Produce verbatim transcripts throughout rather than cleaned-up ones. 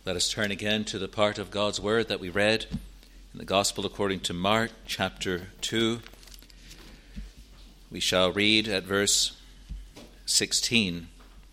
Let us turn again to the part of God's Word that we read in the Gospel according to Mark, chapter two. We shall read at verse sixteen.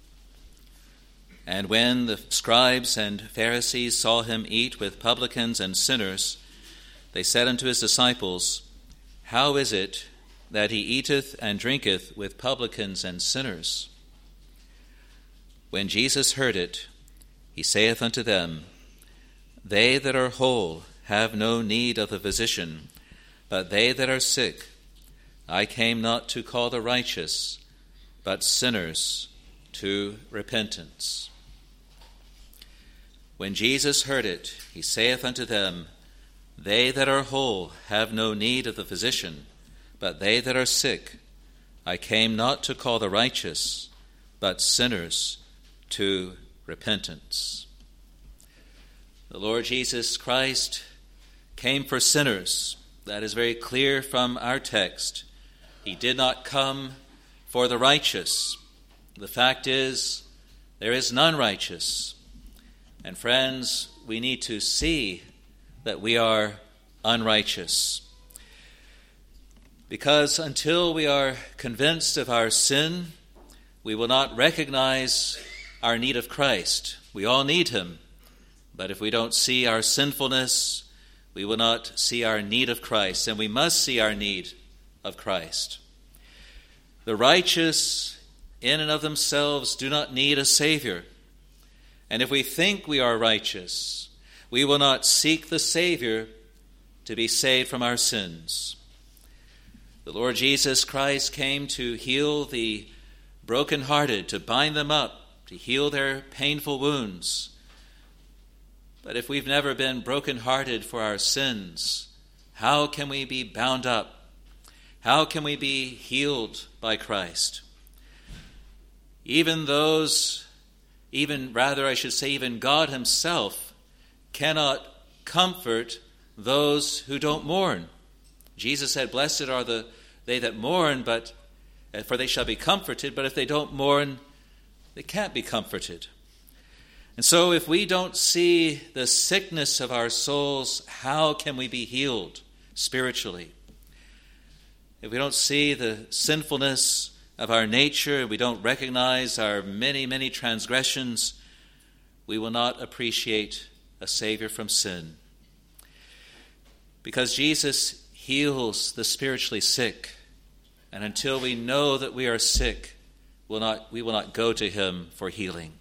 And when the scribes and Pharisees saw him eat with publicans and sinners, they said unto his disciples, How is it that he eateth and drinketh with publicans and sinners? When Jesus heard it, he saith unto them, They that are whole have no need of the physician, but they that are sick. I came not to call the righteous, but sinners to repentance. When Jesus heard it, he saith unto them, They that are whole have no need of the physician, but they that are sick. I came not to call the righteous, but sinners to repentance. The Lord Jesus Christ came for sinners. That is very clear from our text. He did not come for the righteous. The fact is, there is none righteous. And friends, we need to see that we are unrighteous. Because until we are convinced of our sin, we will not recognize our need of Christ. We all need him. But if we don't see our sinfulness, we will not see our need of Christ. And we must see our need of Christ. The righteous, in and of themselves, do not need a Savior. And if we think we are righteous, we will not seek the Savior to be saved from our sins. The Lord Jesus Christ came to heal the brokenhearted, to bind them up, to heal their painful wounds. But if we've never been brokenhearted for our sins, how can we be bound up? How can we be healed by Christ? Even those, even rather I should say even God himself, cannot comfort those who don't mourn. Jesus said, Blessed are the they that mourn, but for they shall be comforted. But if they don't mourn, they can't be comforted. And so if we don't see the sickness of our souls, how can we be healed spiritually? If we don't see the sinfulness of our nature, we don't recognize our many, many transgressions, we will not appreciate a Savior from sin. Because Jesus heals the spiritually sick, and until we know that we are sick, we'll not, we will not go to him for healing.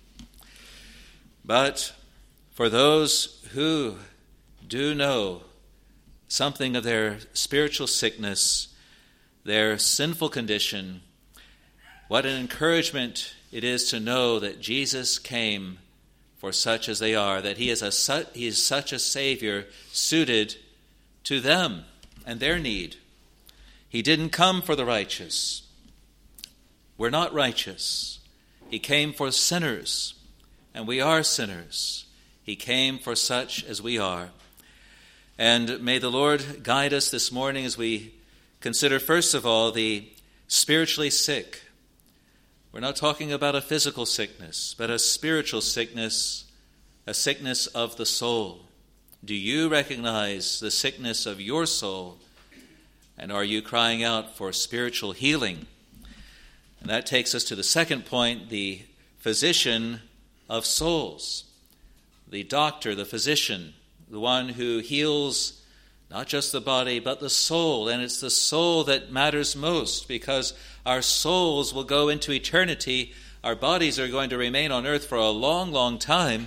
But for those who do know something of their spiritual sickness, their sinful condition, what an encouragement it is to know that Jesus came for such as they are, that he is, a, he is such a Savior suited to them and their need. He didn't come for the righteous. We're not righteous. He came for sinners, and we are sinners. He came for such as we are. And may the Lord guide us this morning as we consider, first of all, the spiritually sick. We're not talking about a physical sickness, but a spiritual sickness, a sickness of the soul. Do you recognize the sickness of your soul? And are you crying out for spiritual healing? And that takes us to the second point, the physician of souls. The doctor, the physician, the one who heals not just the body, but the soul. And it's the soul that matters most, because our souls will go into eternity. Our bodies are going to remain on earth for a long, long time,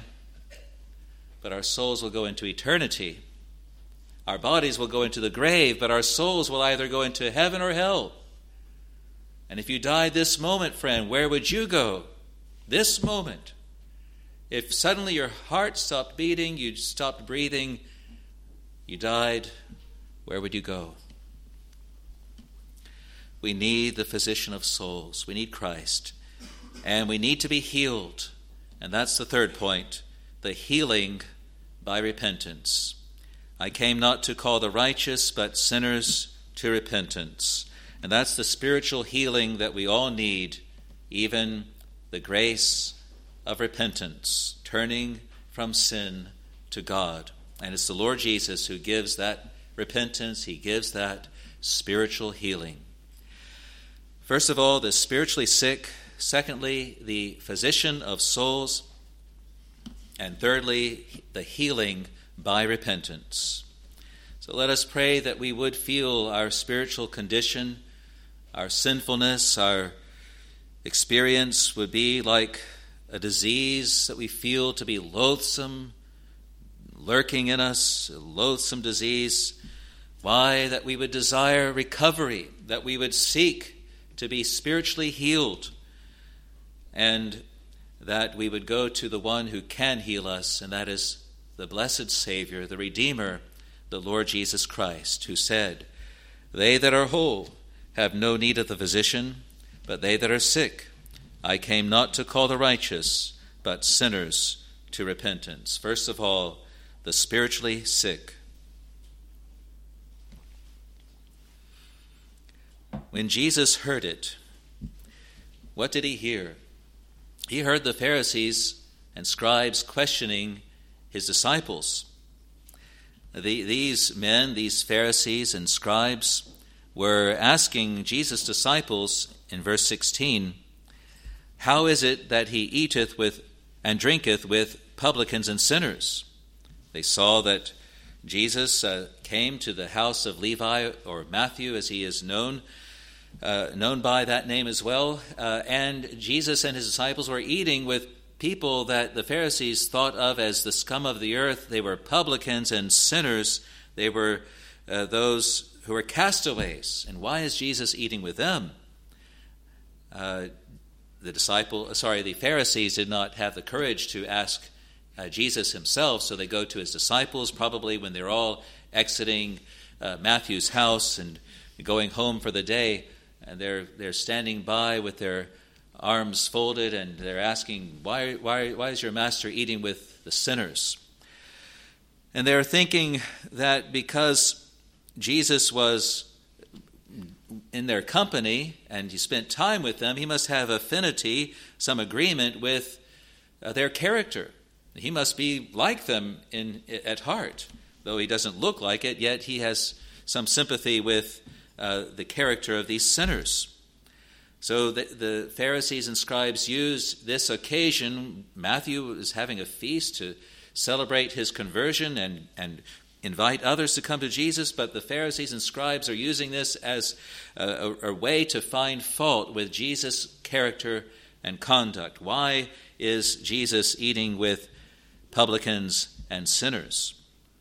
but our souls will go into eternity. Our bodies will go into the grave, but our souls will either go into heaven or hell. And if you died this moment, friend, where would you go? This moment. If suddenly your heart stopped beating, you stopped breathing, you died, where would you go? We need the physician of souls. We need Christ. And we need to be healed. And that's the third point, the healing by repentance. I came not to call the righteous, but sinners to repentance. And that's the spiritual healing that we all need, even the grace of repentance, turning from sin to God. And it's the Lord Jesus who gives that repentance. He gives that spiritual healing. First of all, the spiritually sick. Secondly, the physician of souls. And thirdly, the healing by repentance. So let us pray that we would feel our spiritual condition, our sinfulness, our experience would be like a disease that we feel to be loathsome, lurking in us, a loathsome disease. Why? That we would desire recovery, that we would seek to be spiritually healed, and that we would go to the one who can heal us, and that is the blessed Savior, the Redeemer, the Lord Jesus Christ, who said, "They that are whole have no need of the physician, but they that are sick. I came not to call the righteous, but sinners to repentance." First of all, the spiritually sick. When Jesus heard it, what did he hear? He heard the Pharisees and scribes questioning his disciples. The, these men, these Pharisees and scribes, were asking Jesus' disciples in verse sixteen, "How is it that he eateth with and drinketh with publicans and sinners?" They saw that Jesus uh, came to the house of Levi, or Matthew as he is known, uh, known by that name as well, uh, and Jesus and his disciples were eating with people that the Pharisees thought of as the scum of the earth. They were publicans and sinners. They were uh, those who were castaways. And why is Jesus eating with them? Uh, the disciple, sorry, the Pharisees did not have the courage to ask uh, Jesus himself, so they go to his disciples, probably when they're all exiting uh, Matthew's house and going home for the day, and they're they're standing by with their arms folded, and they're asking, why, why, why is your master eating with the sinners? And they're thinking that because Jesus was in their company and he spent time with them, he must have affinity, some agreement with uh, their character. He must be like them in at heart. Though he doesn't look like it, yet he has some sympathy with uh, the character of these sinners. So the, the Pharisees and scribes used this occasion. Matthew is having a feast to celebrate his conversion and, and invite others to come to Jesus, but the Pharisees and scribes are using this as a, a, a way to find fault with Jesus' character and conduct. Why is Jesus eating with publicans and sinners?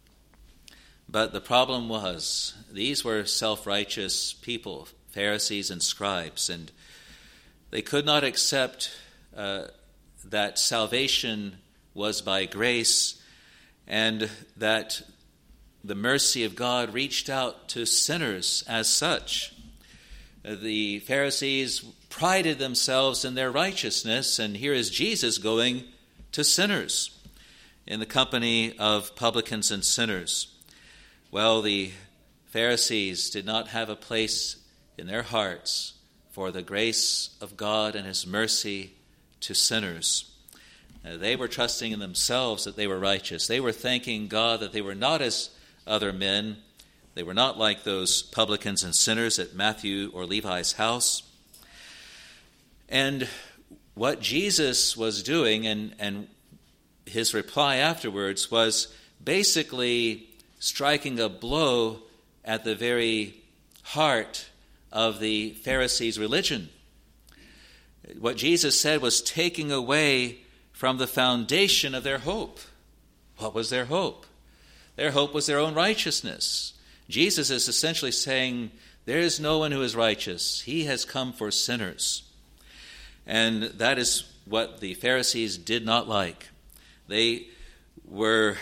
But the problem was, these were self-righteous people, Pharisees and scribes, and they could not accept uh, that salvation was by grace and that the mercy of God reached out to sinners as such. The Pharisees prided themselves in their righteousness, and here is Jesus going to sinners in the company of publicans and sinners. Well, the Pharisees did not have a place in their hearts for the grace of God and his mercy to sinners. Uh, they were trusting in themselves that they were righteous. They were thanking God that they were not as other men. They were not like those publicans and sinners at Matthew or Levi's house. And what Jesus was doing, and, and his reply afterwards, was basically striking a blow at the very heart of the Pharisees' religion. What Jesus said was taking away from the foundation of their hope. What was their hope? Their hope was their own righteousness. Jesus is essentially saying, there is no one who is righteous. He has come for sinners. And that is what the Pharisees did not like. They were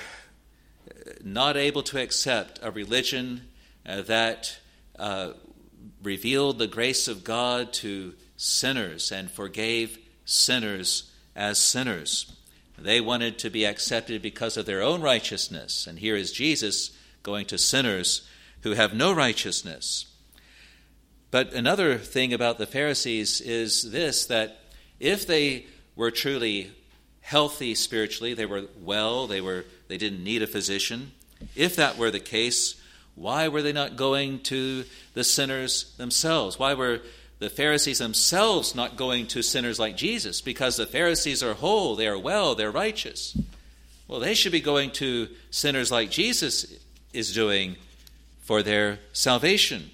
not able to accept a religion uh, that uh, revealed the grace of God to sinners and forgave sinners as sinners. They wanted to be accepted because of their own righteousness. And here is Jesus going to sinners who have no righteousness. But another thing about the Pharisees is this, that if they were truly healthy spiritually. They were well. They were. They didn't need a physician. If that were the case, why were they not going to the sinners themselves? Why were the Pharisees themselves not going to sinners like Jesus? Because the Pharisees are whole, they are well, they're righteous. Well, they should be going to sinners like Jesus is doing for their salvation.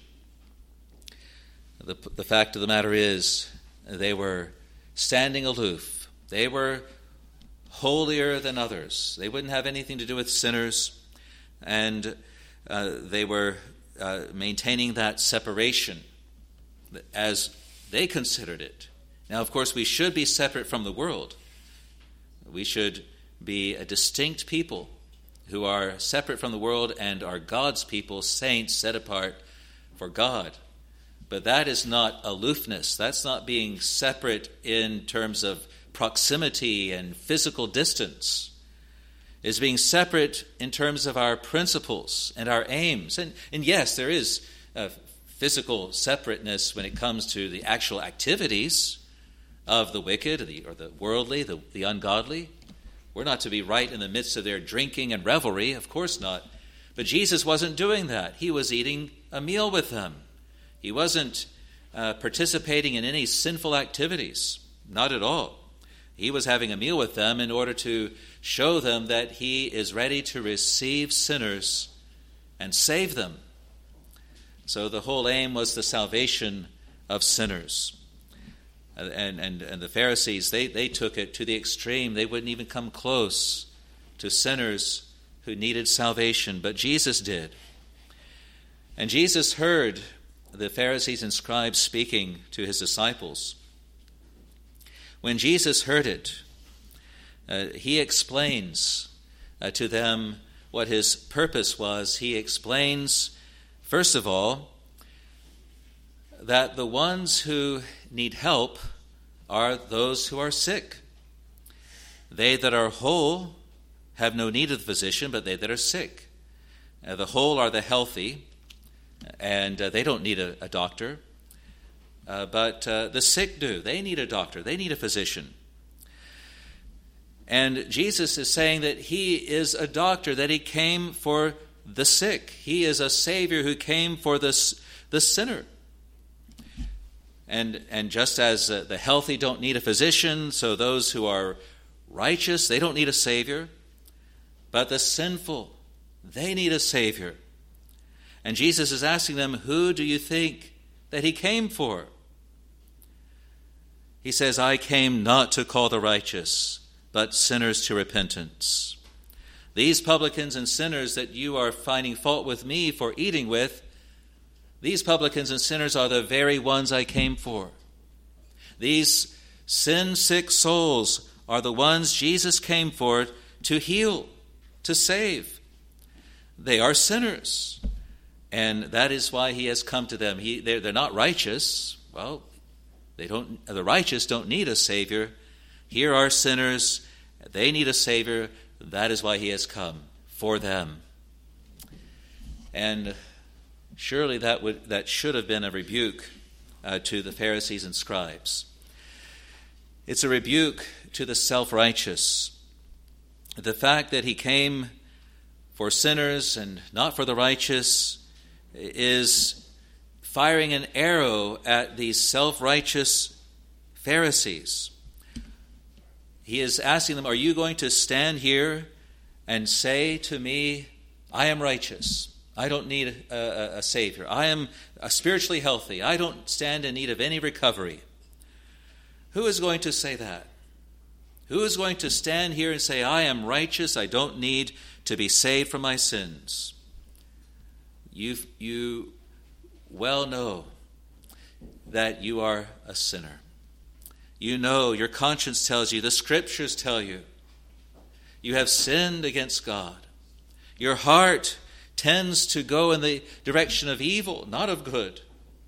The, the fact of the matter is, they were standing aloof. They were holier than others. They wouldn't have anything to do with sinners, and uh, they were uh, maintaining that separation as they considered it. Now, of course, we should be separate from the world. We should be a distinct people who are separate from the world and are God's people, saints set apart for God. But that is not aloofness. That's not being separate in terms of proximity and physical distance. It's being separate in terms of our principles and our aims. And, and yes, there is a physical separateness when it comes to the actual activities of the wicked or the, or the worldly, the, the ungodly. We're not to be right in the midst of their drinking and revelry, of course not. But Jesus wasn't doing that. He was eating a meal with them. He wasn't uh, participating in any sinful activities, not at all. He was having a meal with them in order to show them that he is ready to receive sinners and save them. So the whole aim was the salvation of sinners. And, and, and the Pharisees, they, they took it to the extreme. They wouldn't even come close to sinners who needed salvation, but Jesus did. And Jesus heard the Pharisees and scribes speaking to his disciples. When Jesus heard it, uh, he explains uh, to them what his purpose was. He explains, first of all, that the ones who need help are those who are sick. They that are whole have no need of the physician, but they that are sick. Uh, the whole are the healthy, and uh, they don't need a, a doctor. Uh, but uh, the sick do. They need a doctor. They need a physician. And Jesus is saying that he is a doctor, that he came for the sick. He is a Savior who came for the, the sinner. And, and just as uh, the healthy don't need a physician, so those who are righteous, they don't need a Savior. But the sinful, they need a Savior. And Jesus is asking them, who do you think that he came for? He says, I came not to call the righteous, but sinners to repentance. These publicans and sinners that you are finding fault with me for eating with, these publicans and sinners are the very ones I came for. These sin-sick souls are the ones Jesus came for to heal, to save. They are sinners, and that is why he has come to them. He, they're, they're not righteous. Well, they don't. The righteous don't need a Savior. Here are sinners. They need a Savior. That is why he has come, for them. And surely that would that should have been a rebuke uh, to the Pharisees and scribes. It's a rebuke to the self-righteous. The fact that he came for sinners and not for the righteous is firing an arrow at these self-righteous Pharisees. He is asking them, are you going to stand here and say to me, I am righteous. I don't need a, a, a Savior. I am spiritually healthy. I don't stand in need of any recovery. Who is going to say that? Who is going to stand here and say, I am righteous. I don't need to be saved from my sins? You, you well know that you are a sinner. You know, your conscience tells you, the Scriptures tell you, you have sinned against God. Your heart tends to go in the direction of evil, not of good.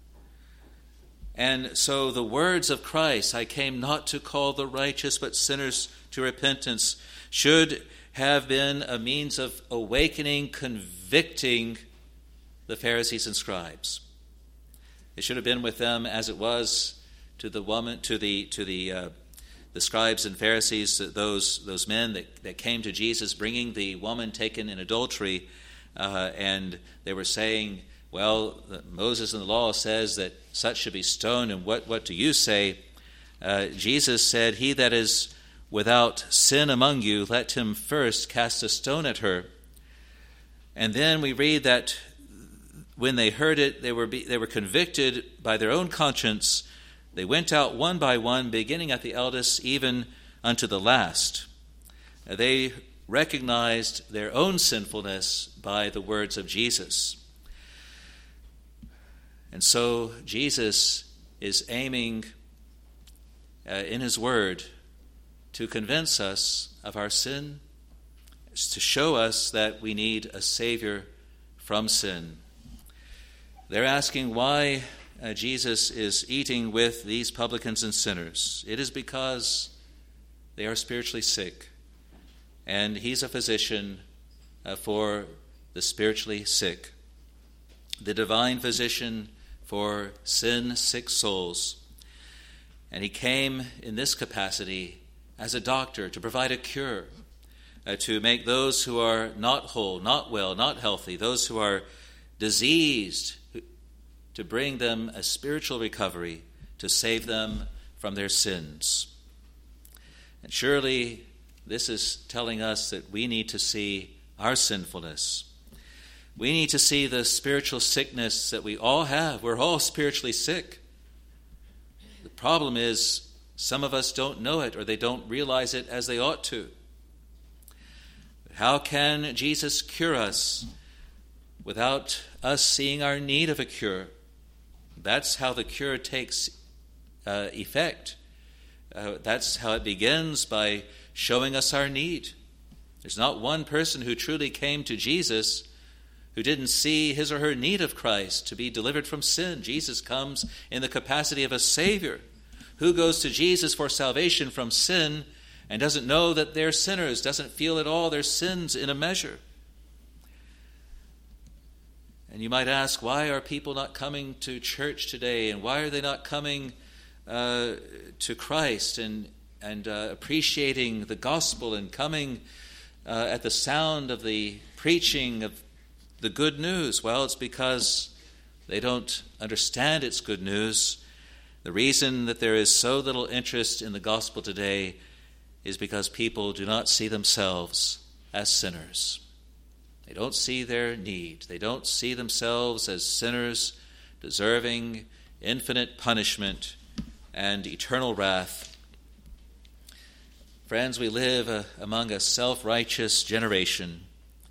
And so the words of Christ, I came not to call the righteous but sinners to repentance, should have been a means of awakening, convicting the Pharisees and scribes. It should have been with them as it was to the woman, to the to the uh, the scribes and Pharisees, those those men that, that came to Jesus bringing the woman taken in adultery, uh, and they were saying, well, Moses in the law says that such should be stoned, and what, what do you say? Uh, Jesus said, he that is without sin among you, let him first cast a stone at her. And then we read that when they heard it, they were be, they were convicted by their own conscience. They went out one by one, beginning at the eldest, even unto the last. They recognized their own sinfulness by the words of Jesus. And so Jesus is aiming uh, in his word to convince us of our sin, to show us that we need a Savior from sin. They're asking why uh, Jesus is eating with these publicans and sinners. It is because they are spiritually sick, and he's a physician uh, for the spiritually sick, the divine physician for sin-sick souls. And he came in this capacity as a doctor to provide a cure, uh, to make those who are not whole, not well, not healthy, those who are diseased, to bring them a spiritual recovery, to save them from their sins. And surely this is telling us that we need to see our sinfulness. We need to see the spiritual sickness that we all have. We're all spiritually sick. The problem is some of us don't know it, or they don't realize it as they ought to. How can Jesus cure us without us seeing our need of a cure? That's how the cure takes uh, effect. Uh, that's how it begins, by showing us our need. There's not one person who truly came to Jesus who didn't see his or her need of Christ to be delivered from sin. Jesus comes in the capacity of a Savior. Who goes to Jesus for salvation from sin and doesn't know that they're sinners, doesn't feel at all their sins in a measure? And you might ask, why are people not coming to church today, and why are they not coming uh, to Christ and, and uh, appreciating the gospel and coming uh, at the sound of the preaching of the good news? Well, it's because they don't understand its good news. The reason that there is so little interest in the gospel today is because people do not see themselves as sinners. They don't see their need. They don't see themselves as sinners deserving infinite punishment and eternal wrath. Friends, we live uh, among a self-righteous generation.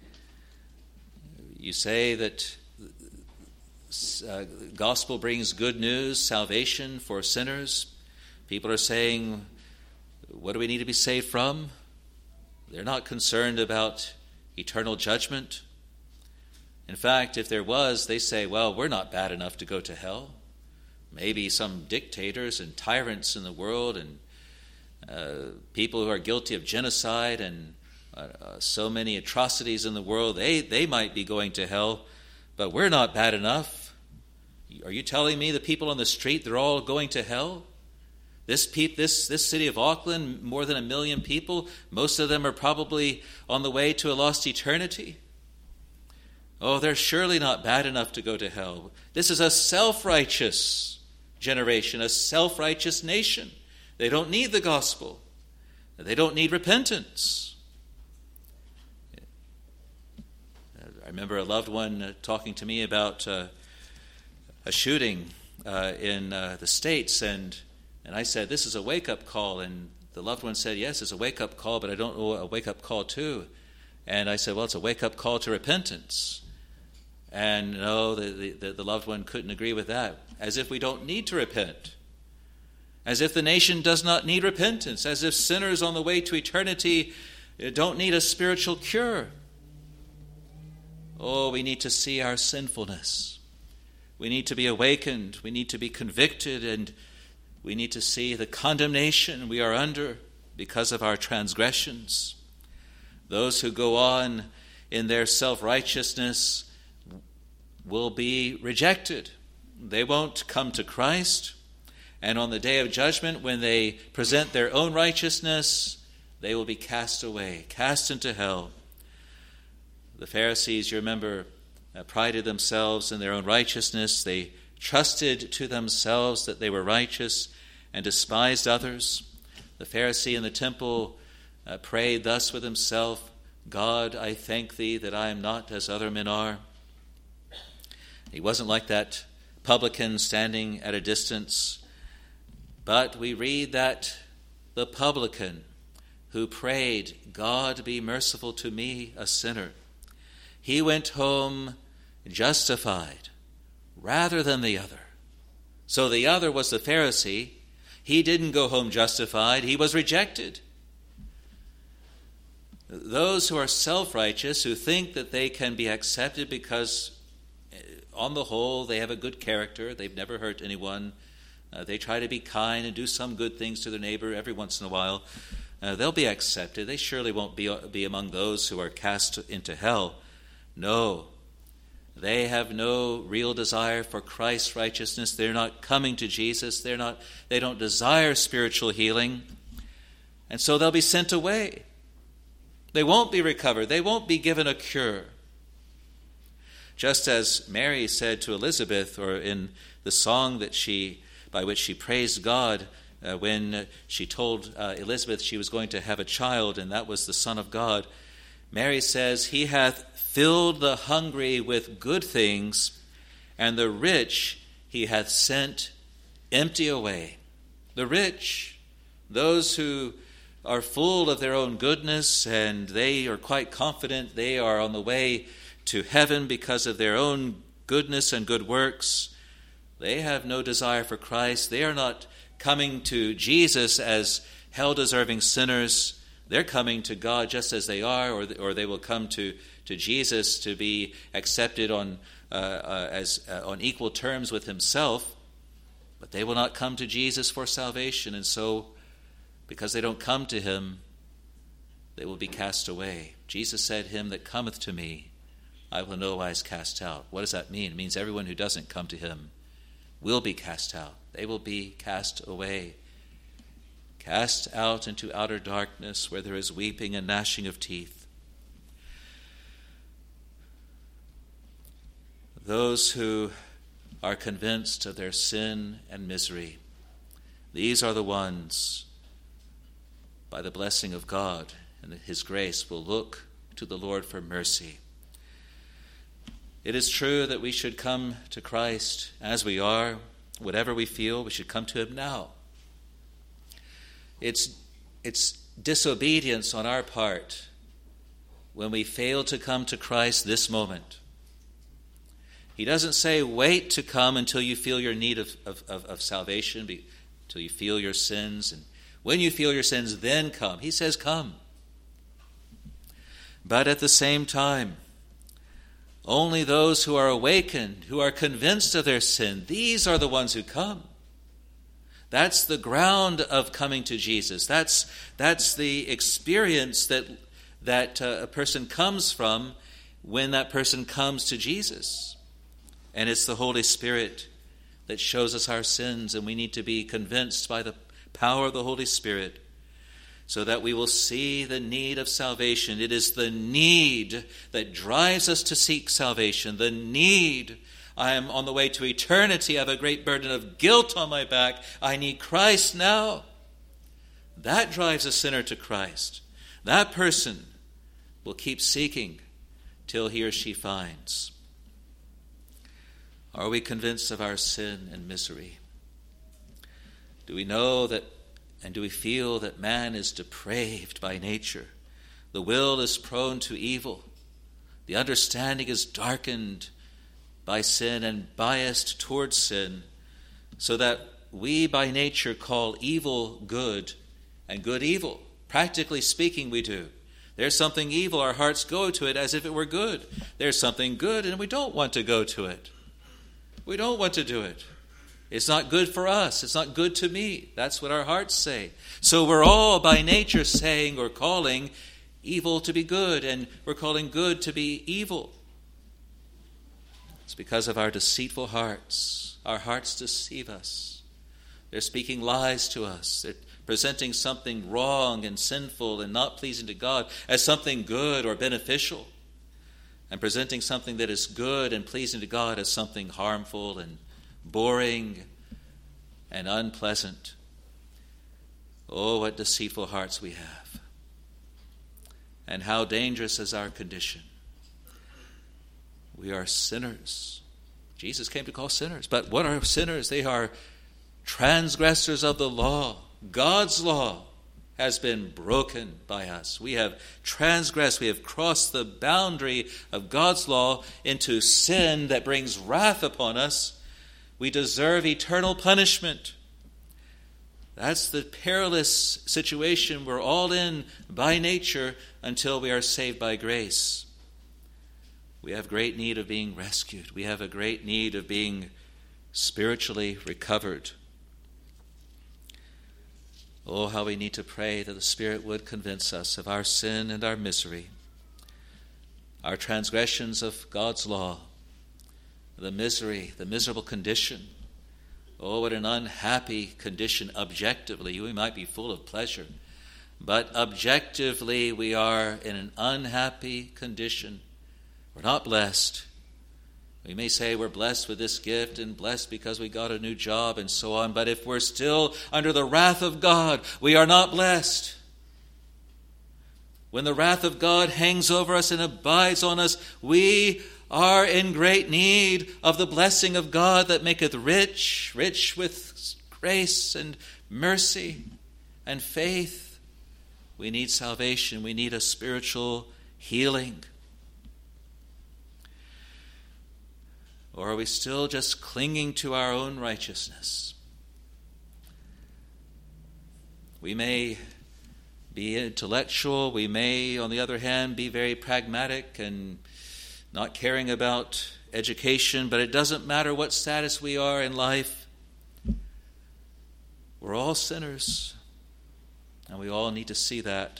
You say that uh, gospel brings good news, salvation for sinners. People are saying, what do we need to be saved from? They're not concerned about eternal judgment. In fact, if there was, they say, well, we're not bad enough to go to hell. Maybe some dictators and tyrants in the world and uh, people who are guilty of genocide and uh, uh, so many atrocities in the world, they, they might be going to hell, but we're not bad enough. Are you telling me the people on the street, they're all going to hell? This, pe- this, this city of Auckland, more than a million people, most of them are probably on the way to a lost eternity. Oh, they're surely not bad enough to go to hell. This is a self-righteous generation, a self-righteous nation. They don't need the gospel. They don't need repentance. I remember a loved one uh, talking to me about uh, a shooting uh, in uh, the States, and and I said, this is a wake-up call. And the loved one said, yes, it's a wake-up call, but I don't know a wake-up call to. And I said, well, it's a wake-up call to repentance. And no, the, the, the loved one couldn't agree with that. As if we don't need to repent. As if the nation does not need repentance. As if sinners on the way to eternity don't need a spiritual cure. Oh, we need to see our sinfulness. We need to be awakened. We need to be convicted, and we need to see the condemnation we are under because of our transgressions. Those who go on in their self-righteousness will be rejected. They won't come to Christ, And on the day of judgment, when they present their own righteousness, they will be cast away, cast into hell. The Pharisees, you remember, uh, prided themselves in their own righteousness. They trusted to themselves that they were righteous and despised others. The Pharisee in the temple uh, prayed thus with himself, God, I thank thee that I am not as other men are. He wasn't like that publican standing at a distance. But we read that the publican who prayed, God be merciful to me, a sinner, he went home justified rather than the other. So the other was the Pharisee. He didn't go home justified. He was rejected. Those who are self-righteous, who think that they can be accepted because on the whole they have a good character, they've never hurt anyone, uh, they try to be kind and do some good things to their neighbor every once in a while, uh, they'll be accepted. They surely won't be, be among those who are cast into hell. No, they have no real desire for Christ's righteousness. They're not coming to Jesus. They're not. They don't desire spiritual healing. And so they'll be sent away. They won't be recovered. They won't be given a cure. Just as Mary said to Elizabeth, or in the song that she, by which she praised God, uh, when she told uh, Elizabeth she was going to have a child, and that was the Son of God, Mary says, He hath filled the hungry with good things, and the rich He hath sent empty away. The rich, those who are full of their own goodness, and they are quite confident they are on the way to heaven because of their own goodness and good works. They have no desire for Christ. They are not coming to Jesus as hell-deserving sinners. They're coming to God just as they are, or, or they will come to, to Jesus to be accepted on uh, uh, as uh, on equal terms with Himself. But they will not come to Jesus for salvation, and so because they don't come to Him, they will be cast away. Jesus said, Him that cometh to me, I will no wise cast out. What does that mean? It means everyone who doesn't come to Him will be cast out. They will be cast away. Cast out into outer darkness where there is weeping and gnashing of teeth. Those who are convinced of their sin and misery, these are the ones, by the blessing of God and His grace, will look to the Lord for mercy. It is true that we should come to Christ as we are. Whatever we feel, we should come to Him now. It's, it's disobedience on our part when we fail to come to Christ this moment. He doesn't say, wait to come until you feel your need of, of, of, of salvation, until you feel your sins, and when you feel your sins, then come. He says, come. But at the same time, only those who are awakened, who are convinced of their sin, these are the ones who come. That's the ground of coming to Jesus. That's, that's the experience that, that uh, a person comes from when that person comes to Jesus. And it's the Holy Spirit that shows us our sins, and we need to be convinced by the power of the Holy Spirit so that we will see the need of salvation. It is the need that drives us to seek salvation. The need. I am on the way to eternity. I have a great burden of guilt on my back. I need Christ now. That drives a sinner to Christ. That person will keep seeking till he or she finds. Are we convinced of our sin and misery? Do we know that, and do we feel that man is depraved by nature? The will is prone to evil. The understanding is darkened by sin and biased towards sin, so that we by nature call evil good and good evil. Practically speaking, we do. There's something evil, our hearts go to it as if it were good. There's something good, and we don't want to go to it. We don't want to do it. It's not good for us. It's not good to me. That's what our hearts say. So we're all by nature saying or calling evil to be good, and we're calling good to be evil. It's because of our deceitful hearts. Our hearts deceive us. They're speaking lies to us. They're presenting something wrong and sinful and not pleasing to God as something good or beneficial, and presenting something that is good and pleasing to God as something harmful and boring and unpleasant. Oh, what deceitful hearts we have. And how dangerous is our condition. We are sinners. Jesus came to call sinners. But what are sinners? They are transgressors of the law. God's law has been broken by us. We have transgressed. We have crossed the boundary of God's law into sin that brings wrath upon us. We deserve eternal punishment. That's the perilous situation we're all in by nature until we are saved by grace. We have great need of being rescued. We have a great need of being spiritually recovered. Oh, how we need to pray that the Spirit would convince us of our sin and our misery, our transgressions of God's law, the misery, the miserable condition. Oh, what an unhappy condition objectively. We might be full of pleasure, but objectively we are in an unhappy condition. We're not blessed. We may say we're blessed with this gift and blessed because we got a new job and so on, but if we're still under the wrath of God, we are not blessed. When the wrath of God hangs over us and abides on us, we are in great need of the blessing of God that maketh rich, rich with grace and mercy and faith. We need salvation. We need a spiritual healing. Or are we still just clinging to our own righteousness? We may be intellectual. We may, on the other hand, be very pragmatic and not caring about education, but it doesn't matter what status we are in life. We're all sinners, and we all need to see that.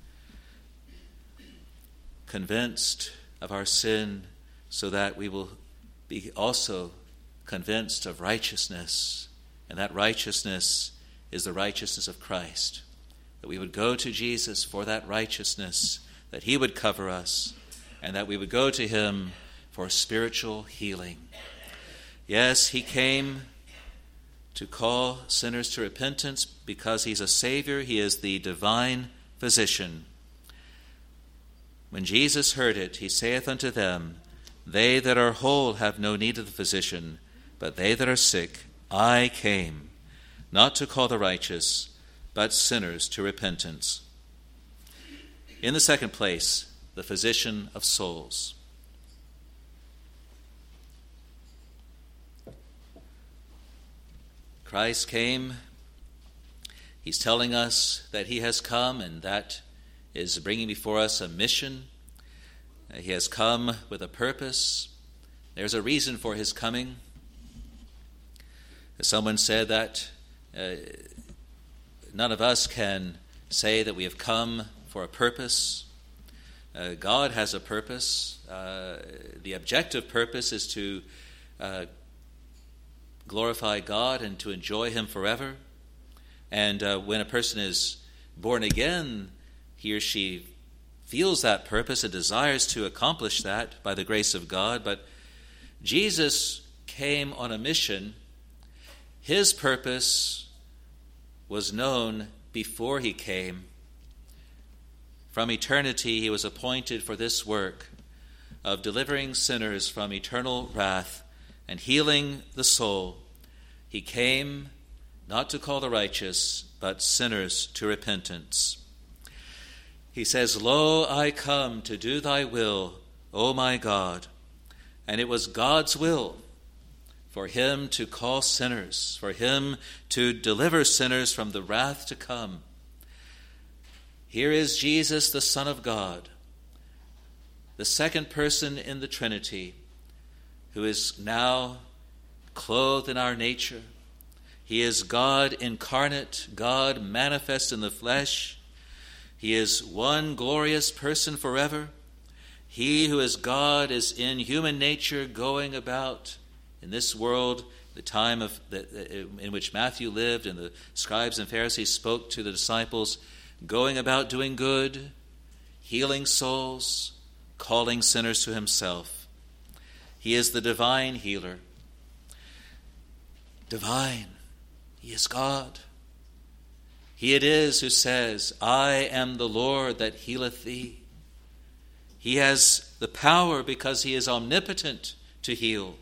Convinced of our sin so that we will be also convinced of righteousness, and that righteousness is the righteousness of Christ. That we would go to Jesus for that righteousness, that he would cover us, and that we would go to him for spiritual healing. Yes, he came to call sinners to repentance because he's a Savior. He is the divine physician. When Jesus heard it, he saith unto them, They that are whole have no need of the physician, but they that are sick. I came, not to call the righteous, but sinners to repentance. In the second place, the physician of souls. Christ came. He's telling us that he has come, and that is bringing before us a mission. He has come with a purpose. There's a reason for his coming. As someone said that uh, none of us can say that we have come for a purpose. Uh, God has a purpose. Uh, the objective purpose is to uh, glorify God and to enjoy him forever. And uh, when a person is born again, he or she feels that purpose and desires to accomplish that by the grace of God. But Jesus came on a mission. His purpose was known before he came. From eternity, he was appointed for this work of delivering sinners from eternal wrath and healing the soul. He came not to call the righteous, but sinners to repentance. He says, Lo, I come to do thy will, O my God. And it was God's will for him to call sinners, for him to deliver sinners from the wrath to come. Here is Jesus, the Son of God, the second person in the Trinity, who is now clothed in our nature. He is God incarnate, God manifest in the flesh. He is one glorious person forever. He who is God is in human nature, going about in this world, the time of the, in which Matthew lived and the scribes and Pharisees spoke to the disciples, going about doing good, healing souls, calling sinners to himself. He is the divine healer. Divine. He is God. He it is who says, I am the Lord that healeth thee. He has the power because he is omnipotent to heal.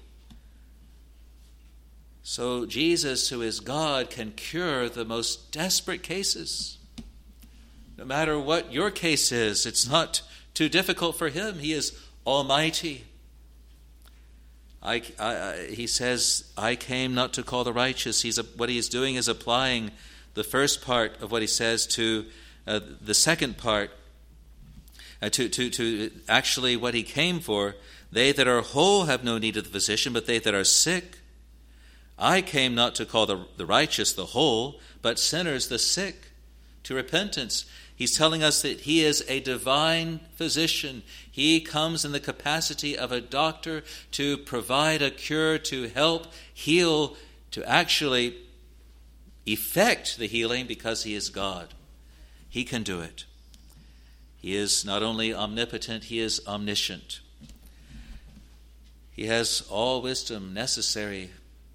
So Jesus, who is God, can cure the most desperate cases. No matter what your case is, it's not too difficult for him. He is almighty. I, I, he says, I came not to call the righteous. He's a, what he is doing is applying the first part of what he says to uh, the second part, uh, to, to, to actually what he came for. They that are whole have no need of the physician, but they that are sick. I came not to call the, the righteous the whole, but sinners the sick to repentance. He's telling us that he is a divine physician. He comes in the capacity of a doctor to provide a cure, to help heal, to actually effect the healing because he is God. He can do it. He is not only omnipotent, he is omniscient. He has all wisdom necessary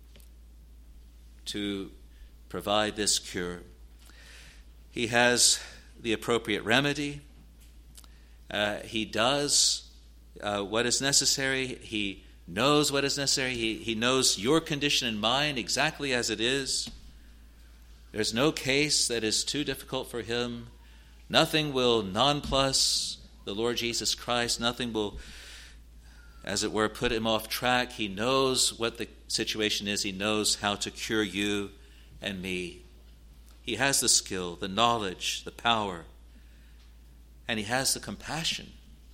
to provide this cure. He has the appropriate remedy. Uh, he does uh, what is necessary. He knows what is necessary. He, he knows your condition and mine exactly as it is. There's no case that is too difficult for him. Nothing will nonplus the Lord Jesus Christ. Nothing will, as it were, put him off track. He knows what the situation is. He knows how to cure you and me. He has the skill, the knowledge, the power, and he has the compassion.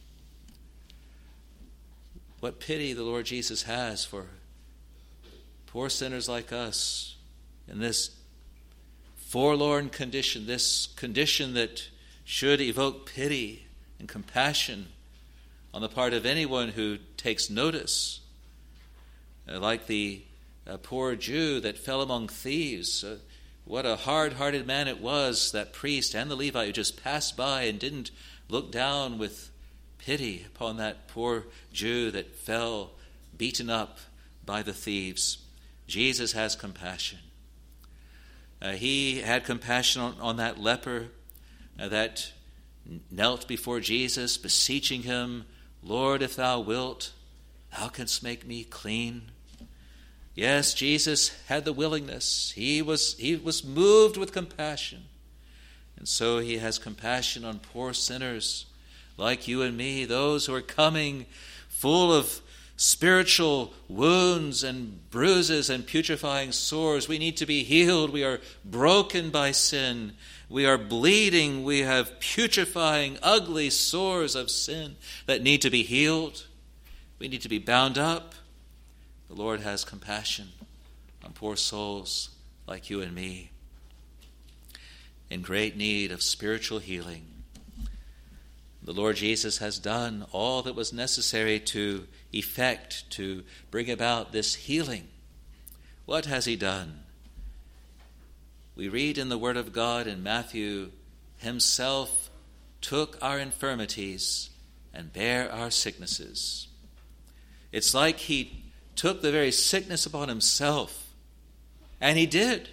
What pity the Lord Jesus has for poor sinners like us in this forlorn condition, this condition that should evoke pity and compassion on the part of anyone who takes notice. Uh, like the uh, poor Jew that fell among thieves. Uh, what a hard-hearted man it was, that priest and the Levite who just passed by and didn't look down with pity upon that poor Jew that fell beaten up by the thieves. Jesus has compassion. Uh, he had compassion on, on that leper uh, that knelt before Jesus, beseeching him, Lord, if thou wilt, thou canst make me clean. Yes, Jesus had the willingness. He was, he was moved with compassion. And so he has compassion on poor sinners like you and me, those who are coming full of spiritual wounds and bruises and putrefying sores. We need to be healed. We are broken by sin. We are bleeding. We have putrefying, ugly sores of sin that need to be healed. We need to be bound up. The Lord has compassion on poor souls like you and me, in great need of spiritual healing. The Lord Jesus has done all that was necessary to effect, to bring about this healing. What has he done? We read in the Word of God in Matthew, himself took our infirmities and bare our sicknesses. It's like he took the very sickness upon himself, and he did,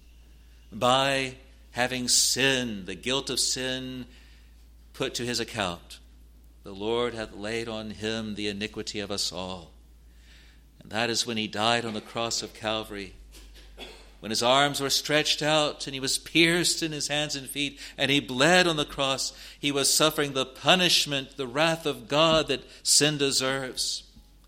by having sin, the guilt of sin, put to his account. The Lord hath laid on him the iniquity of us all. And that is when he died on the cross of Calvary, when his arms were stretched out and he was pierced in his hands and feet and he bled on the cross. He was suffering the punishment, the wrath of God that sin deserves.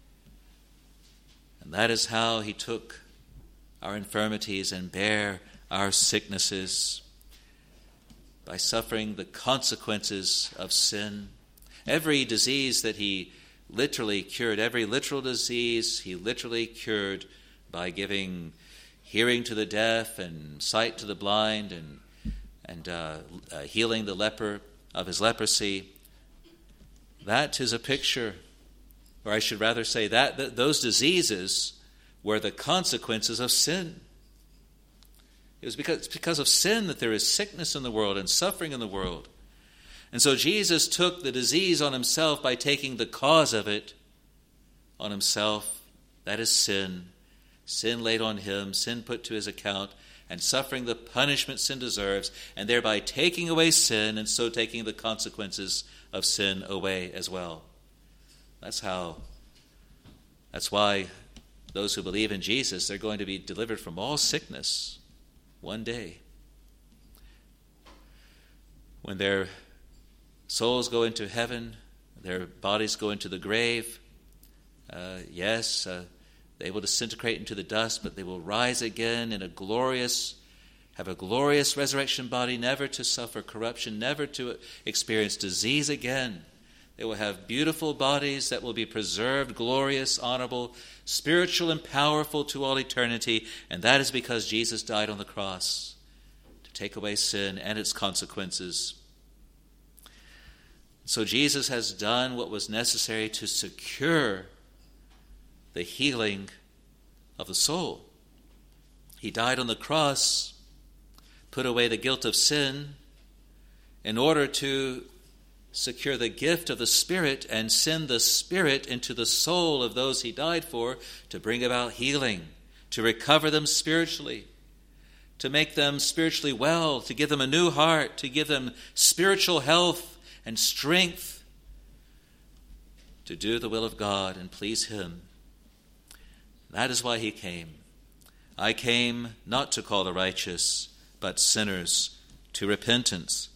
And that is how he took our infirmities and bare our sicknesses, by suffering the consequences of sin. Every disease that he literally cured, every literal disease he literally cured by giving hearing to the deaf and sight to the blind and, and uh, uh, healing the leper of his leprosy. That is a picture, or I should rather say that, that those diseases were the consequences of sin. It was because, it's because of sin that there is sickness in the world and suffering in the world. And so Jesus took the disease on himself by taking the cause of it on himself. That is sin. Sin laid on him, sin put to his account, and suffering the punishment sin deserves, and thereby taking away sin, and so taking the consequences of sin away as well. That's how, that's why those who believe in Jesus, they're going to be delivered from all sickness one day. When their souls go into heaven, their bodies go into the grave, uh, yes, uh, they will disintegrate into the dust, but they will rise again in a glorious, have a glorious resurrection body, never to suffer corruption, never to experience disease again. They will have beautiful bodies that will be preserved, glorious, honorable, spiritual, and powerful to all eternity. And that is because Jesus died on the cross to take away sin and its consequences. So Jesus has done what was necessary to secure the healing of the soul. He died on the cross, put away the guilt of sin, in order to secure the gift of the Spirit and send the Spirit into the soul of those he died for to bring about healing, to recover them spiritually, to make them spiritually well, to give them a new heart, to give them spiritual health and strength to do the will of God and please him. That is why he came. I came not to call the righteous, but sinners to repentance.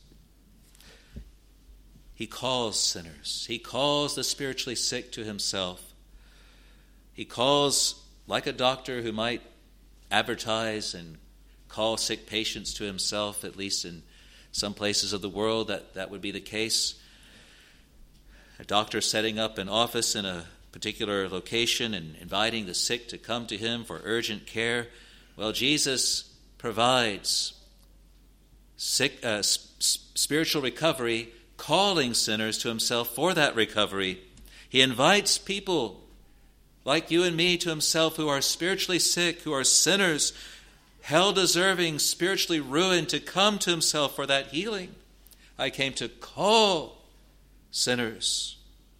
He calls sinners. He calls the spiritually sick to himself. He calls, like a doctor who might advertise and call sick patients to himself, at least in some places of the world that, that would be the case. A doctor setting up an office in a particular location and inviting the sick to come to him for urgent care. Well, Jesus provides sick, uh, sp- spiritual recovery, calling sinners to himself for that recovery. He invites people like you and me to himself who are spiritually sick, who are sinners, hell-deserving, spiritually ruined, to come to himself for that healing. I came to call sinners.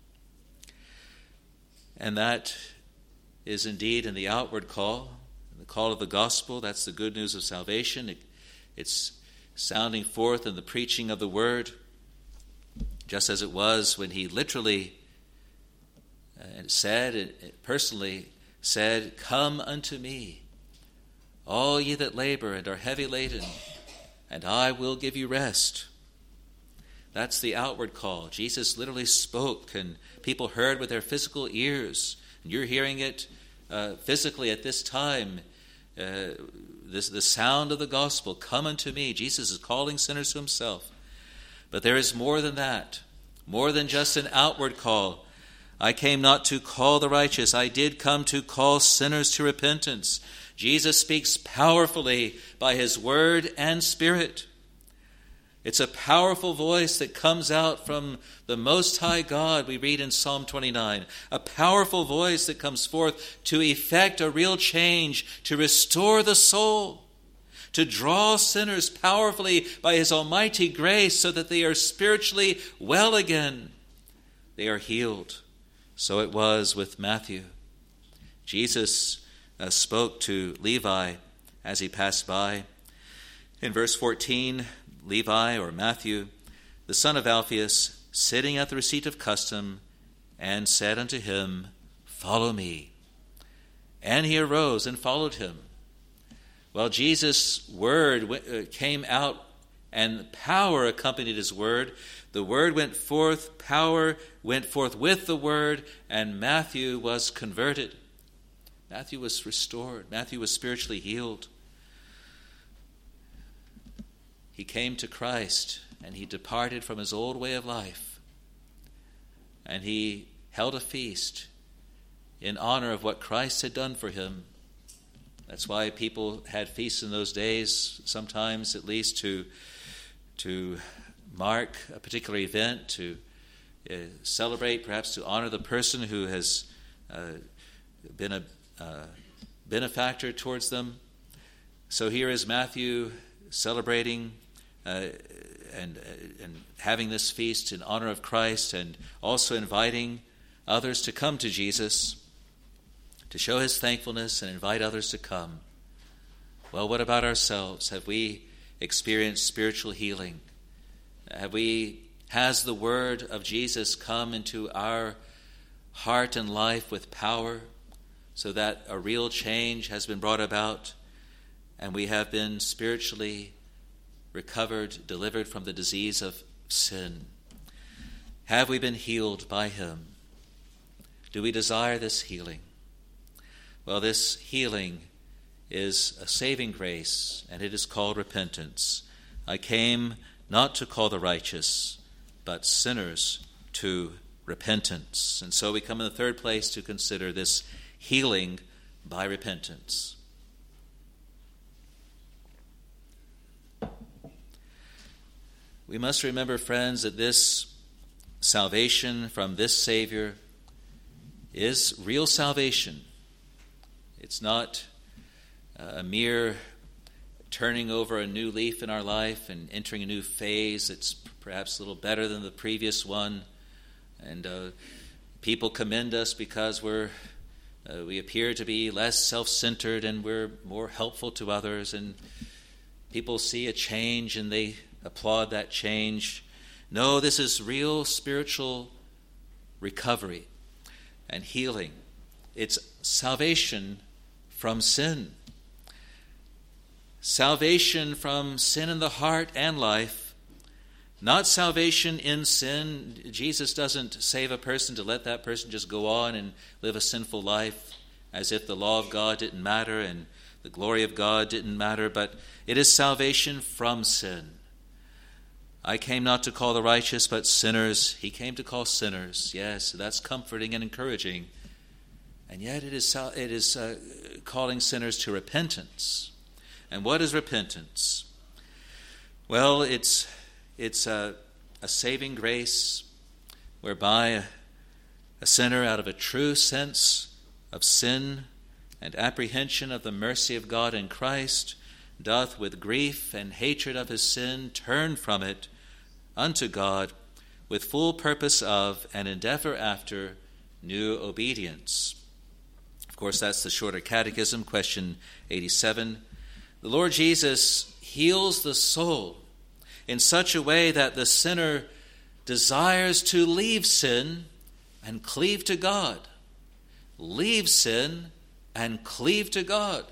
And that is indeed in the outward call, the call of the gospel. That's the good news of salvation. It, it's sounding forth in the preaching of the word, just as it was when he literally uh, said, it personally said, "Come unto me, all ye that labor and are heavy laden, and I will give you rest." That's the outward call. Jesus literally spoke, and people heard with their physical ears. And you're hearing it uh, physically at this time. Uh, this the sound of the gospel. Come unto me. Jesus is calling sinners to himself. But there is more than that. More than just an outward call. I came not to call the righteous. I did come to call sinners to repentance. Jesus speaks powerfully by his word and spirit. It's a powerful voice that comes out from the Most High God, we read in Psalm twenty-nine. A powerful voice that comes forth to effect a real change, to restore the soul, to draw sinners powerfully by his almighty grace so that they are spiritually well again. They are healed. So it was with Matthew. Jesus uh, spoke to Levi as he passed by. In verse fourteen, Levi, or Matthew, the son of Alphaeus, sitting at the receipt of custom, and said unto him, "Follow me." And he arose and followed him. Well, Jesus' word came out, and power accompanied his word. The word went forth, power went forth with the word, and Matthew was converted. Matthew was restored. Matthew was spiritually healed. He came to Christ, and he departed from his old way of life. And he held a feast in honor of what Christ had done for him. That's why people had feasts in those days, sometimes at least to, to mark a particular event, to uh, celebrate, perhaps to honor the person who has uh, been a, uh, benefactor towards them. So here is Matthew celebrating uh, and, uh, and having this feast in honor of Christ, and also inviting others to come to Jesus to show his thankfulness and invite others to come. Well, what about ourselves? Have we experienced spiritual healing? Have we, has the word of Jesus come into our heart and life with power so that a real change has been brought about and we have been spiritually recovered, delivered from the disease of sin? Have we been healed by him? Do we desire this healing? Well, this healing is a saving grace, and it is called repentance. I came not to call the righteous, but sinners to repentance. And so we come in the third place to consider this healing by repentance. We must remember, friends, that this salvation from this Savior is real salvation. It's not a mere turning over a new leaf in our life and entering a new phase that's perhaps a little better than the previous one. And uh, people commend us because we're uh, we appear to be less self-centered and we're more helpful to others. And people see a change and they applaud that change. No, this is real spiritual recovery and healing. It's salvation from sin. Salvation from sin in the heart and life. Not salvation in sin. Jesus doesn't save a person to let that person just go on and live a sinful life as if the law of God didn't matter and the glory of God didn't matter, but it is salvation from sin. I came not to call the righteous, but sinners. He came to call sinners. Yes, that's comforting and encouraging. And yet it is it is uh, calling sinners to repentance. And what is repentance? Well, it's it's a, a saving grace whereby a, a sinner, out of a true sense of sin and apprehension of the mercy of God in Christ, doth with grief and hatred of his sin turn from it unto God with full purpose of and endeavor after new obedience. Of course, that's the Shorter Catechism, question eighty-seven. The Lord Jesus heals the soul in such a way that the sinner desires to leave sin and cleave to God. Leave sin and cleave to God.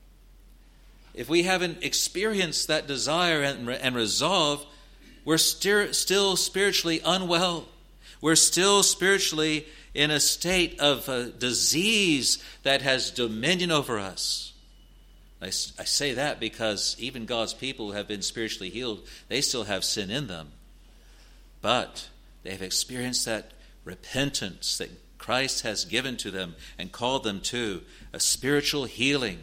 If we haven't experienced that desire and, and resolve, we're st- still spiritually unwell. We're still spiritually in a state of a disease that has dominion over us. I, I say that because even God's people who have been spiritually healed, they still have sin in them. But they have experienced that repentance that Christ has given to them and called them to, a spiritual healing.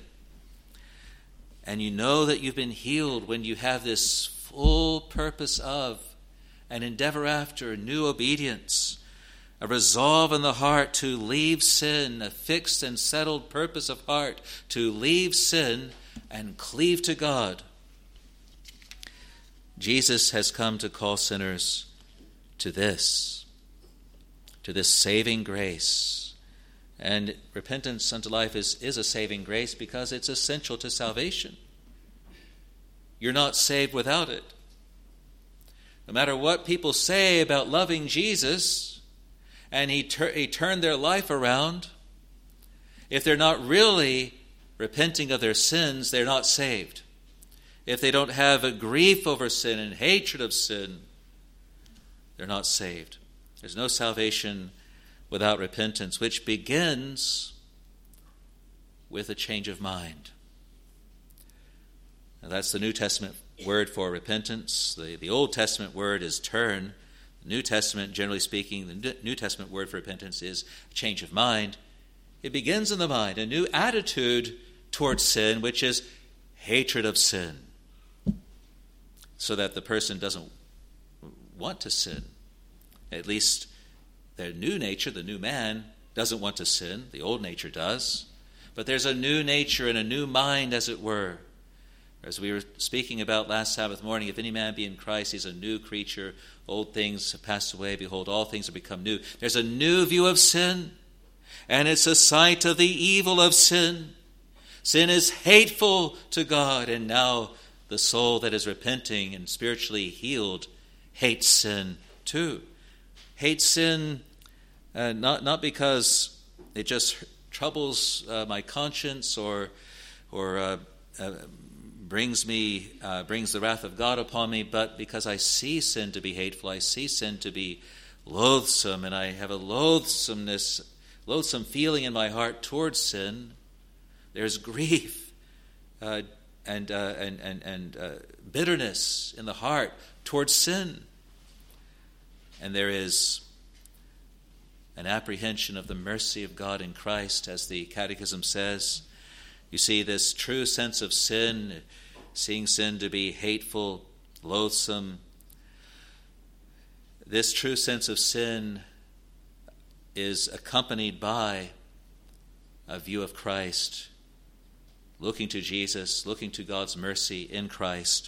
And you know that you've been healed when you have this full purpose of and endeavor after new obedience, a resolve in the heart to leave sin, a fixed and settled purpose of heart to leave sin and cleave to God. Jesus has come to call sinners to this, to this saving grace. And repentance unto life is, is a saving grace because it's essential to salvation. You're not saved without it. No matter what people say about loving Jesus, and he, tur- he turned their life around, if they're not really repenting of their sins, they're not saved. If they don't have a grief over sin and hatred of sin, they're not saved. There's no salvation without repentance, which begins with a change of mind. Now, that's the New Testament word for repentance. The, the Old Testament word is turn. The New Testament, generally speaking, the New Testament word for repentance is a change of mind. It begins in the mind, a new attitude towards sin, which is hatred of sin, so that the person doesn't want to sin. At least their new nature, the new man, doesn't want to sin. The old nature does. but there's a new nature and a new mind, as it were. As we were speaking about last Sabbath morning, if any man be in Christ, he's a new creature. Old things have passed away. Behold, all things have become new. There's a new view of sin, and it's a sight of the evil of sin. Sin is hateful to God, and now the soul that is repenting and spiritually healed hates sin too. Hates sin uh, not not because it just troubles uh, my conscience or or uh, uh, brings me uh, brings the wrath of God upon me, but because I see sin to be hateful, I see sin to be loathsome, and I have a loathsomeness, loathsome feeling in my heart towards sin. There's grief uh, and, uh, and and and uh, bitterness in the heart towards sin, and there is an apprehension of the mercy of God in Christ, as the Catechism says. You see, this true sense of sin, seeing sin to be hateful, loathsome, this true sense of sin is accompanied by a view of Christ, looking to Jesus, looking to God's mercy in Christ,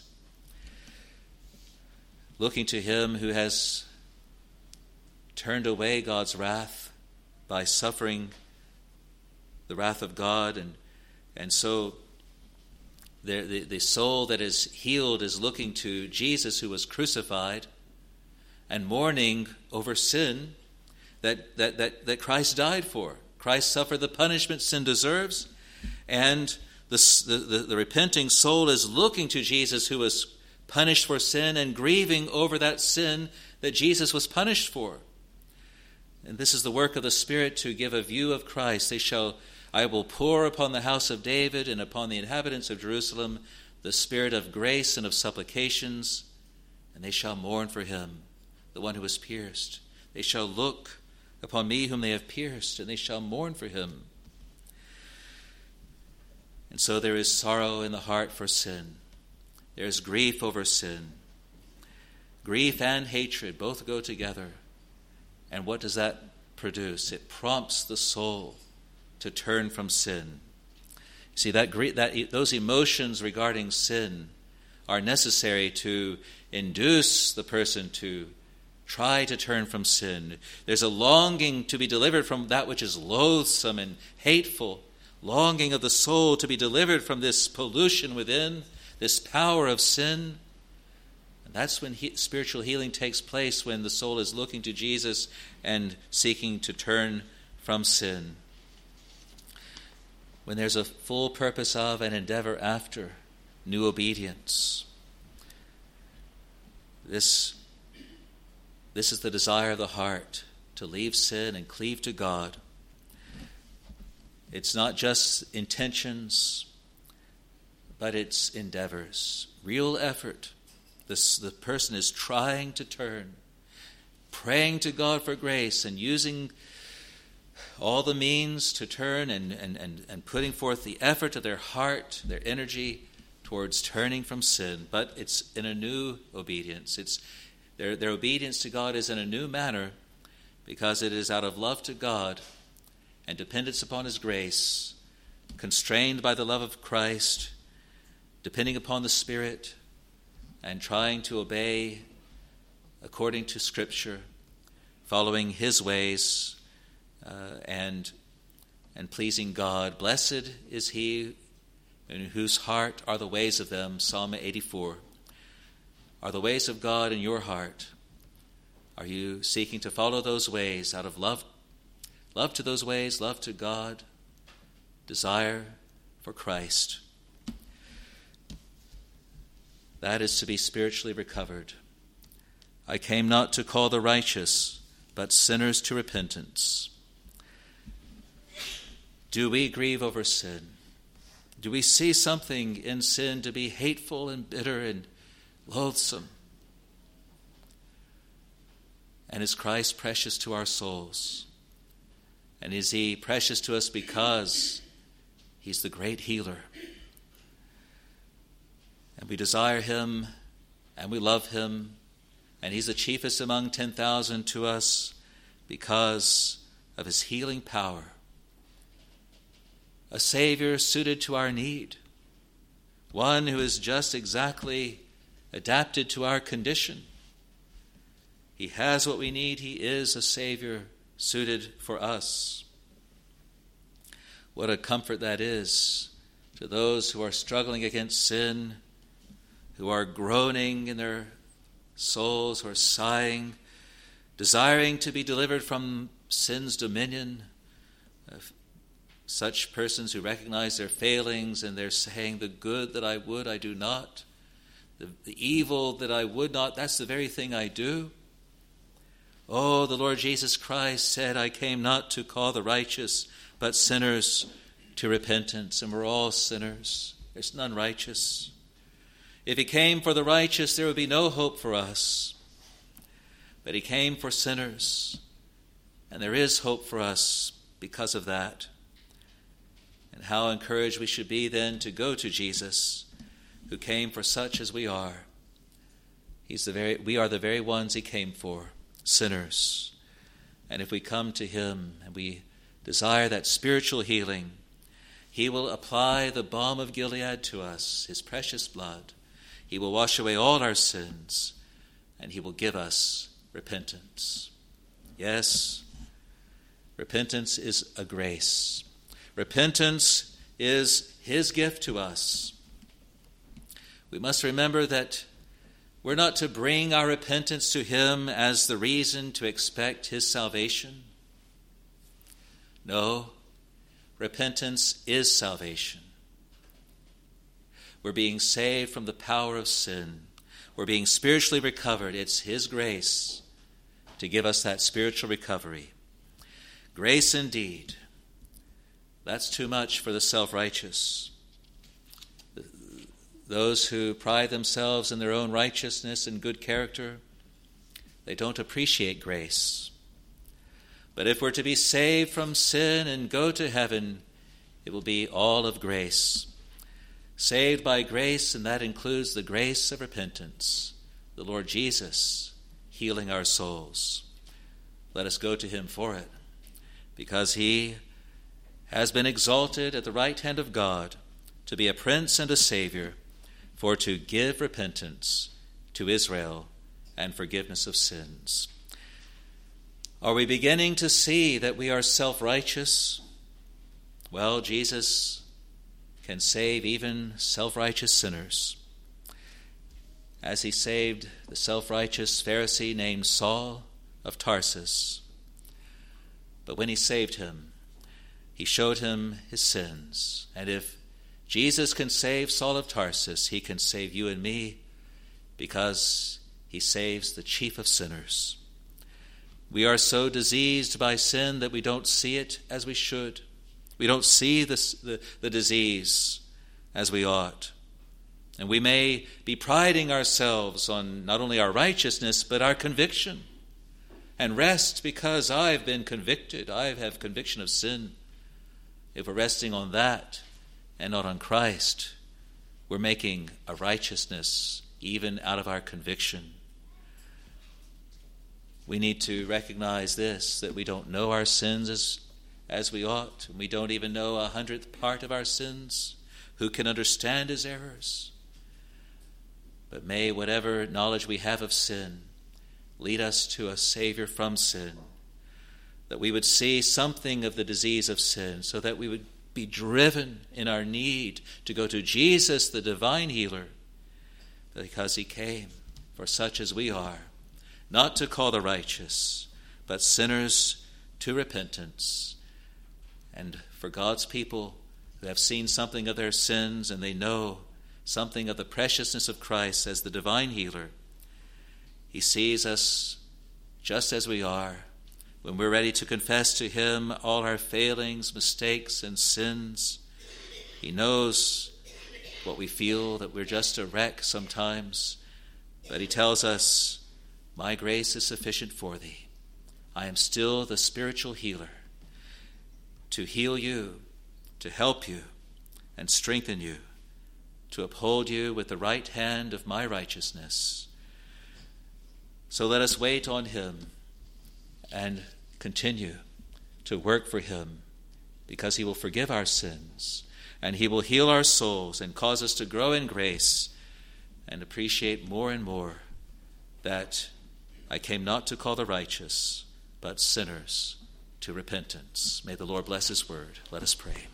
looking to him who has turned away God's wrath by suffering the wrath of God, and and so the, the, the soul that is healed is looking to Jesus, who was crucified, and mourning over sin that, that, that, that Christ died for. Christ suffered the punishment sin deserves, and the, the, the repenting soul is looking to Jesus, who was punished for sin, and grieving over that sin that Jesus was punished for. And this is the work of the Spirit, to give a view of Christ. They shall, I will pour upon the house of David and upon the inhabitants of Jerusalem the spirit of grace and of supplications, and they shall mourn for him, the one who was pierced. They shall look upon me whom they have pierced, and they shall mourn for him. And so there is sorrow in the heart for sin. There is grief over sin. Grief and hatred both go together. And what does that produce? It prompts the soul to turn from sin. You see, that, that those emotions regarding sin are necessary to induce the person to try to turn from sin. There's a longing to be delivered from that which is loathsome and hateful, longing of the soul to be delivered from this pollution within, this power of sin. That's when he, spiritual healing takes place, when the soul is looking to Jesus and seeking to turn from sin. When there's a full purpose of and endeavor after new obedience. This, this is the desire of the heart, to leave sin and cleave to God. It's not just intentions, but it's endeavors, real effort. This, the person is trying to turn, praying to God for grace, and using all the means to turn, and, and, and, and putting forth the effort of their heart, their energy towards turning from sin. But it's in a new obedience. It's their, their obedience to God is in a new manner, because it is out of love to God and dependence upon his grace, constrained by the love of Christ, depending upon the Spirit, and trying to obey according to Scripture, following his ways, uh, and and pleasing God. Blessed is he in whose heart are the ways of them, Psalm eighty-four. Are the ways of God in your heart? Are you seeking to follow those ways out of love, love to those ways, love to God, desire for Christ? That is to be spiritually recovered. I came not to call the righteous, but sinners to repentance. Do we grieve over sin? Do we see something in sin to be hateful and bitter and loathsome? And is Christ precious to our souls? And is he precious to us because he's the great healer? And we desire him, and we love him, and he's the chiefest among ten thousand to us because of his healing power, a Savior suited to our need, one who is just exactly adapted to our condition. He has what we need. He is a Savior suited for us. What a comfort that is to those who are struggling against sin, who are groaning in their souls, who are sighing, desiring to be delivered from sin's dominion. Such persons who recognize their failings and they're saying, the good that I would, I do not. The, the evil that I would not, that's the very thing I do. Oh, the Lord Jesus Christ said, I came not to call the righteous, but sinners to repentance. And we're all sinners. There's none righteous. If he came for the righteous, there would be no hope for us. But he came for sinners. And there is hope for us because of that. And how encouraged we should be then to go to Jesus, who came for such as we are. He's the very, we are the very ones he came for, sinners. And if we come to him and we desire that spiritual healing, he will apply the balm of Gilead to us, his precious blood. He will wash away all our sins, and he will give us repentance. Yes, repentance is a grace. Repentance is his gift to us. We must remember that we're not to bring our repentance to him as the reason to expect his salvation. No, repentance is salvation. We're being saved from the power of sin. We're being spiritually recovered. It's his grace to give us that spiritual recovery. Grace indeed. That's too much for the self-righteous. Those who pride themselves in their own righteousness and good character, they don't appreciate grace. But if we're to be saved from sin and go to heaven, it will be all of grace. Saved by grace, and that includes the grace of repentance, the Lord Jesus healing our souls. Let us go to him for it, because he has been exalted at the right hand of God to be a prince and a savior, for to give repentance to Israel and forgiveness of sins. Are we beginning to see that we are self-righteous? Well, Jesus can save even self-righteous sinners, as he saved the self-righteous Pharisee named Saul of Tarsus. But when he saved him, he showed him his sins. And if Jesus can save Saul of Tarsus, he can save you and me, because he saves the chief of sinners. We are so diseased by sin that we don't see it as we should. We don't see this, the, the disease as we ought. And we may be priding ourselves on not only our righteousness, but our conviction. And rest because I've been convicted. I have conviction of sin. If we're resting on that and not on Christ, we're making a righteousness even out of our conviction. We need to recognize this, that we don't know our sins as, as we ought. We don't even know a hundredth part of our sins. Who can understand his errors? But may whatever knowledge we have of sin lead us to a Savior from sin, that we would see something of the disease of sin, so that we would be driven in our need to go to Jesus, the divine healer, because he came for such as we are, not to call the righteous, but sinners to repentance. And for God's people who have seen something of their sins and they know something of the preciousness of Christ as the divine healer, he sees us just as we are. When we're ready to confess to him all our failings, mistakes, and sins, he knows what we feel, that we're just a wreck sometimes. But he tells us, my grace is sufficient for thee. I am still the spiritual healer, to heal you, to help you, and strengthen you, to uphold you with the right hand of my righteousness. So let us wait on him and continue to work for him because he will forgive our sins, and he will heal our souls and cause us to grow in grace and appreciate more and more that I came not to call the righteous, but sinners to repentance. May the Lord bless his word. Let us pray.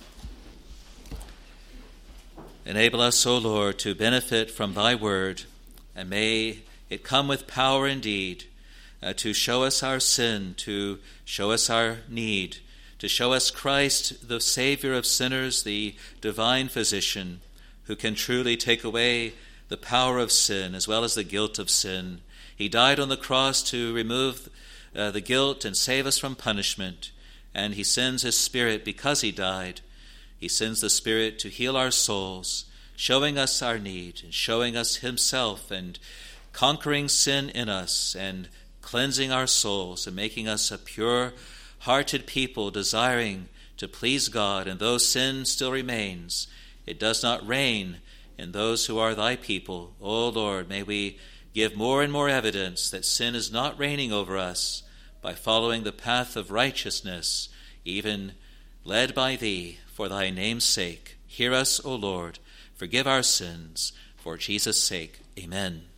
Enable us, O Lord, to benefit from thy word, and may it come with power indeed uh, to show us our sin, to show us our need, to show us Christ, the Savior of sinners, the divine physician, who can truly take away the power of sin as well as the guilt of sin. He died on the cross to remove uh, the guilt and save us from punishment, and he sends his Spirit because he died. He sends the Spirit to heal our souls, showing us our need and showing us himself and conquering sin in us and cleansing our souls and making us a pure-hearted people desiring to please God. And though sin still remains, it does not reign in those who are thy people. O Lord, may we give more and more evidence that sin is not reigning over us by following the path of righteousness, even led by thee for thy name's sake. Hear us, O Lord. Forgive our sins. For Jesus' sake. Amen.